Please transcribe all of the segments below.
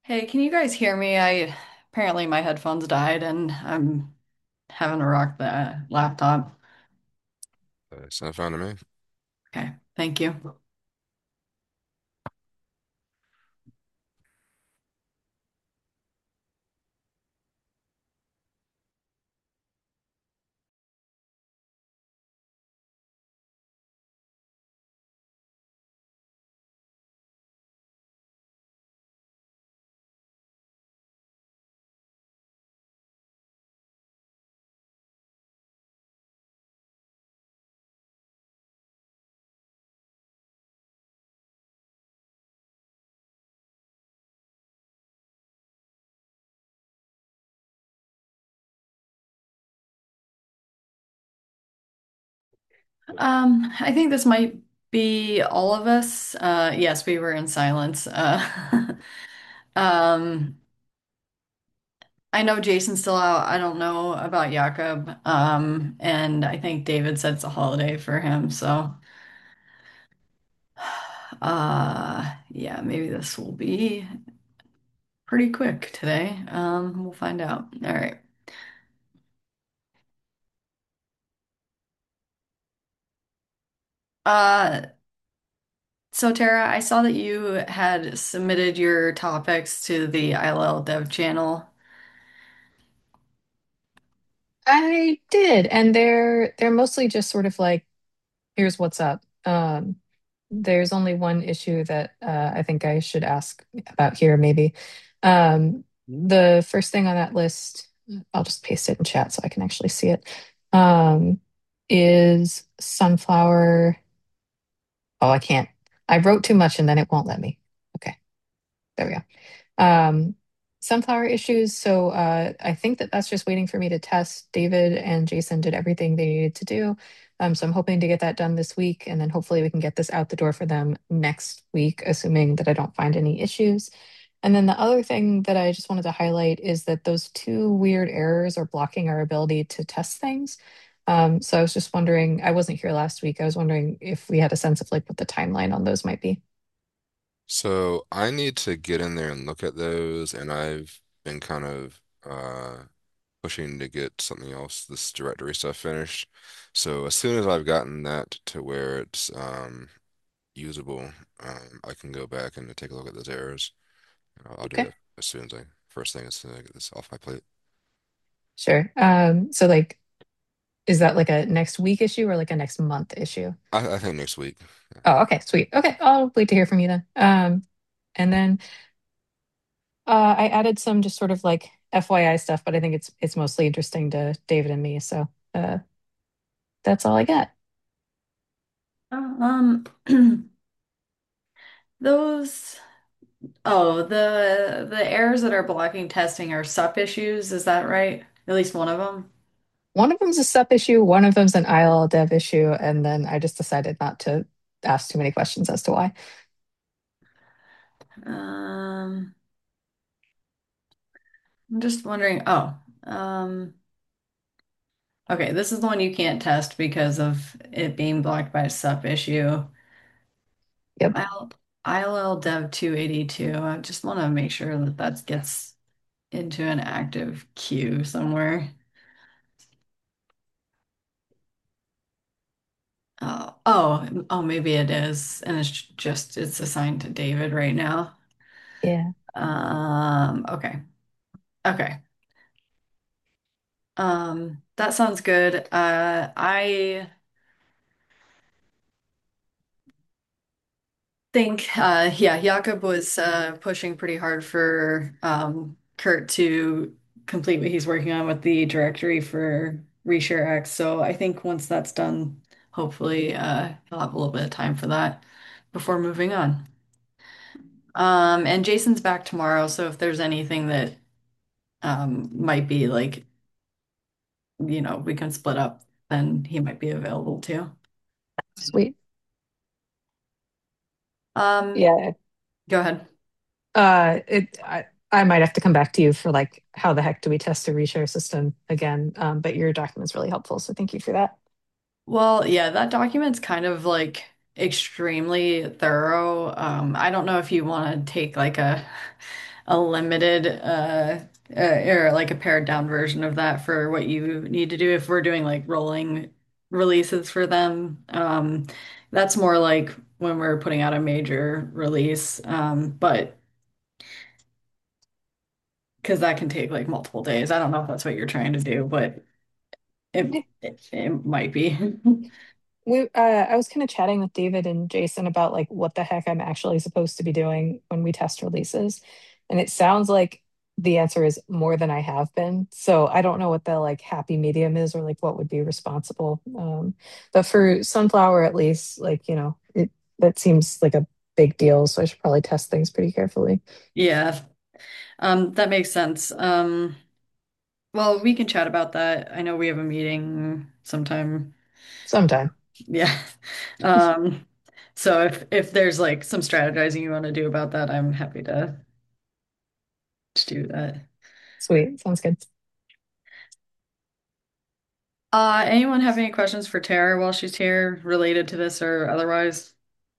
Hey, can you guys hear me? I apparently my headphones died and I'm having to rock the laptop. Sound fine to me. Okay, thank you. I think this might be all of us. Yes, we were in silence. Um, I know Jason's still out. I don't know about Jakob. And I think David said it's a holiday for him, so yeah, maybe this will be pretty quick today. We'll find out. All right. Uh, So Tara, I saw that you had submitted your topics to the ILL Dev channel. I did, and they're mostly just sort of like, here's what's up. There's only one issue that I think I should ask about here, maybe. The first thing on that list, I'll just paste it in chat so I can actually see it. Um, is sunflower. Oh, I can't. I wrote too much and then it won't let me. Okay, there we go. Sunflower issues. So I think that that's just waiting for me to test. David and Jason did everything they needed to do. So I'm hoping to get that done this week, and then hopefully we can get this out the door for them next week, assuming that I don't find any issues. And then the other thing that I just wanted to highlight is that those two weird errors are blocking our ability to test things. So I was just wondering, I wasn't here last week. I was wondering if we had a sense of like what the timeline on those might be. So I need to get in there and look at those, and I've been kind of pushing to get something else, this directory stuff finished. So as soon as I've gotten that to where it's usable, I can go back and take a look at those errors. I'll do Okay. that as soon as I first thing as soon as I get this off my plate. Sure. So like is that like a next week issue or like a next month issue? I think next week. Oh, okay, sweet. Okay, I'll wait to hear from you then. And then I added some just sort of like FYI stuff, but I think it's mostly interesting to David and me. So uh, that's all I got. Uh, those the errors that are blocking testing are SUP issues, is that right? At least one of them. One of them's a SUP issue, one of them's an IL dev issue, and then I just decided not to ask too many questions as to why. Um, I'm just wondering. Um, okay, this is the one you can't test because of it being blocked by a SUP issue. Yep. IL, ILL Dev 282. I just want to make sure that that gets into an active queue somewhere. Maybe it is, and it's assigned to David right now. Yeah. Okay, okay. That sounds good. I think, yeah, Jakob was pushing pretty hard for Kurt to complete what he's working on with the directory for Reshare X. So I think once that's done, hopefully, he'll have a little bit of time for that before moving on. And Jason's back tomorrow, so if there's anything that might be like, we can split up, then he might be available too. Sweet. Um, Yeah. Go ahead. I might have to come back to you for like how the heck do we test a reshare system again? But your document's really helpful, so thank you for that. Well, yeah, that document's kind of like extremely thorough. I don't know if you want to take like a limited or like a pared down version of that for what you need to do if we're doing like rolling releases for them. That's more like when we're putting out a major release. But because that can take like multiple days. I don't know if that's what you're trying to do, but it might be. I was kind of chatting with David and Jason about like what the heck I'm actually supposed to be doing when we test releases. And it sounds like the answer is more than I have been. So I don't know what the like happy medium is or like what would be responsible. But for Sunflower at least, like, that seems like a big deal. So I should probably test things pretty carefully Yeah, that makes sense. Well, we can chat about that. I know we have a meeting sometime. sometime. Yeah. Um, so if there's like some strategizing you want to do about that, I'm happy to do that. Sweet. Sounds good. Anyone have any questions for Tara while she's here related to this or otherwise?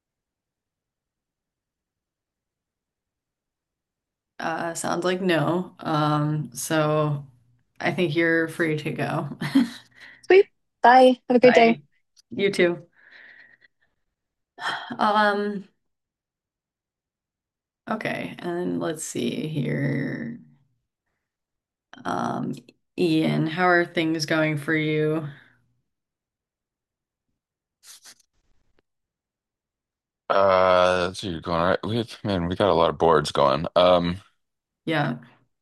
Sounds like no. So I think you're free to go. Sweet. Bye. Have a great day. Bye. You too. Um, okay, and let's see here. Um, Ian, how are things going for you? So you're going all right. We got a lot of boards going. Yeah.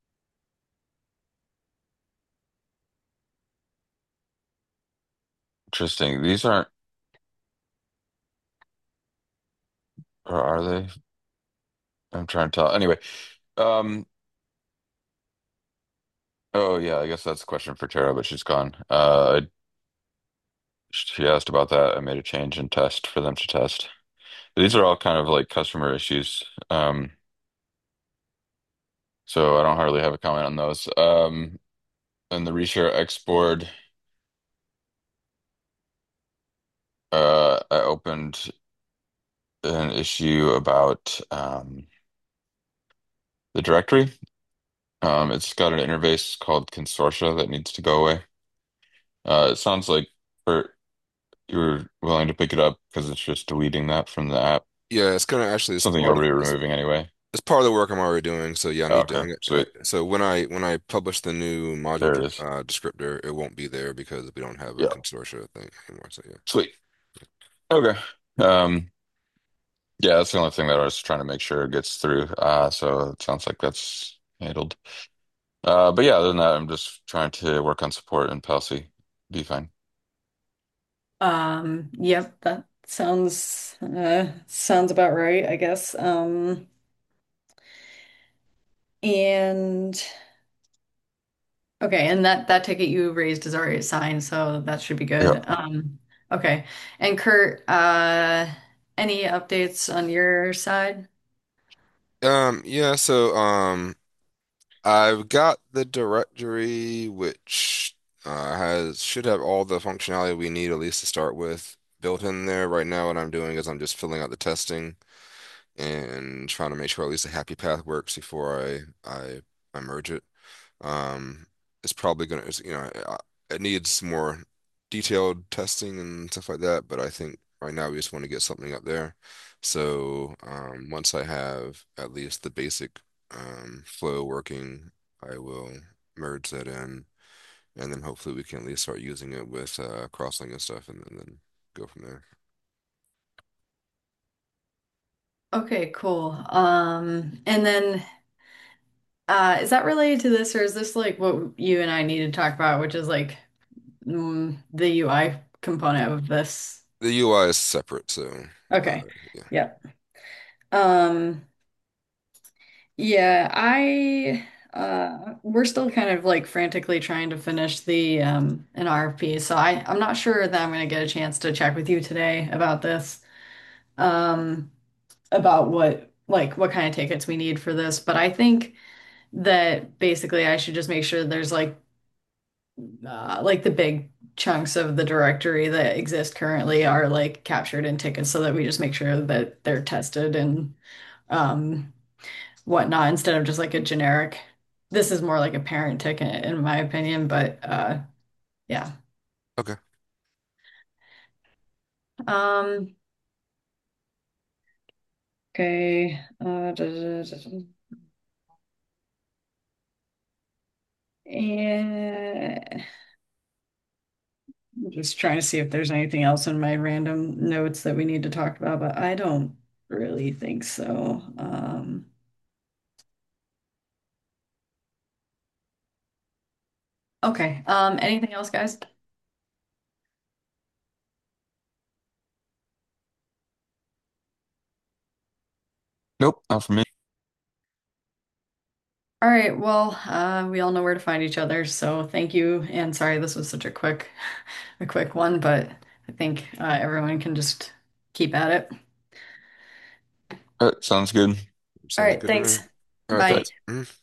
Interesting. These aren't, or are they? I'm trying to tell. Anyway, um, oh yeah, I guess that's a question for Tara, but she's gone. She asked about that. I made a change in test for them to test. These are all kind of like customer issues. So I don't hardly have a comment on those. And the Reshare X board, I opened an issue about the directory. It's got an interface called Consortia that needs to go away. It sounds like for you're willing to pick it up because it's just deleting that from the app. Yeah, it's gonna actually it's Something part you'll of be removing anyway. it's part of the work I'm already doing. So yeah, me Okay, doing it. sweet. So when I publish the new module There it is. descriptor, it won't be there because we don't have a Yeah, consortia thing anymore. So yeah. sweet. Okay. Um, yeah, that's the only thing that I was trying to make sure gets through. So it sounds like that's handled. But yeah, other than that, I'm just trying to work on support and Palsy. Be fine. Yep, that sounds about right, I guess. And okay, and that ticket you raised is already assigned, so that should be good. Yep. Okay. And Kurt, any updates on your side? Yeah, so I've got the directory which has should have all the functionality we need at least to start with built in there. Right now what I'm doing is I'm just filling out the testing and trying to make sure at least a happy path works before I merge it. Um, it's probably gonna, it needs more detailed testing and stuff like that, but I think right now we just want to get something up there. So once I have at least the basic flow working, I will merge that in, and then hopefully we can at least start using it with Crosslink and stuff, and then go from there. Okay, cool. And then is that related to this, or is this like what you and I need to talk about, which is like the UI component of this? The UI is separate, so uh, Okay. yeah. Yeah. Um, yeah, I we're still kind of like frantically trying to finish the an RFP. So I'm not sure that I'm gonna get a chance to check with you today about this. Um about what kind of tickets we need for this, but I think that basically I should just make sure there's like the big chunks of the directory that exist currently are like captured in tickets so that we just make sure that they're tested and um whatnot instead of just like a generic. This is more like a parent ticket in my opinion, but yeah. Okay. Um, okay. And I'm just trying to see if there's anything else in my random notes that we need to talk about, but I don't really think so. Okay. Anything else, guys? Nope, not for me. All right. Well, we all know where to find each other, so thank you. And sorry, this was such a quick one, but I think everyone can just keep at it. All right, sounds good. All Sounds right. good to me. Thanks. All right, Bye. thanks. Mhm.